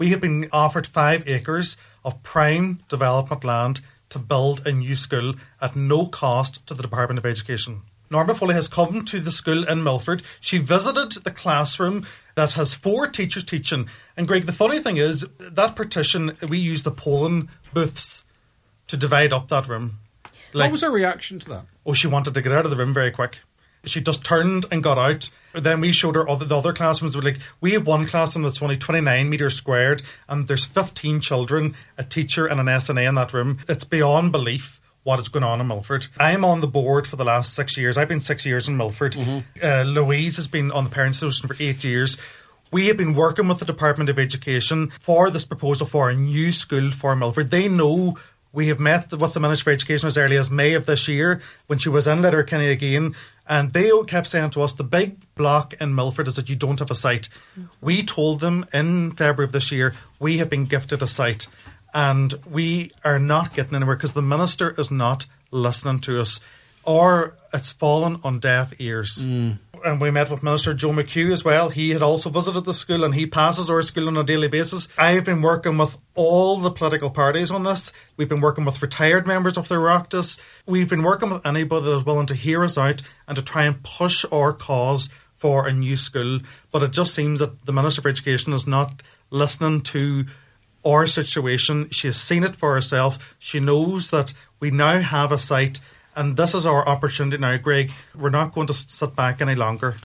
We have been offered 5 acres of prime development land to build a new school at no cost to the Department of Education. Norma Foley has come to the school in Milford. She visited the classroom that has 4 teachers teaching. And Greg, the funny thing is, that partition, we used the polling booths to divide up that room. What was her reaction to that? Oh, she wanted to get out of the room very quick. She just turned and got out. Then we showed her the other classrooms. We have one classroom that's only 29 metres squared, and there's 15 children, a teacher and an SNA in that room. It's beyond belief what is going on in Milford. I'm on the board for the last 6 years. I've been 6 years in Milford. Louise has been on the Parents Association for 8 years. We have been working with the Department of Education for this proposal for a new school for Milford. They know. We have met with the Minister for Education as early as May of this year when she was in Letterkenny again, and they kept saying to us, the big block in Milford is that you don't have a site. We told them in February of this year, we have been gifted a site, and we are not getting anywhere because the Minister is not listening to us, or it's fallen on deaf ears. And we met with Minister Joe McHugh as well. He had also visited the school, and he passes our school on a daily basis. I've been working with all the political parties on this. We've been working with retired members of the Oireachtas. We've been working with anybody that is willing to hear us out and to try and push our cause for a new school. But it just seems that the Minister for Education is not listening to our situation. She has seen it for herself. She knows that we now have a site. And this is our opportunity now, Greg. We're not going to sit back any longer.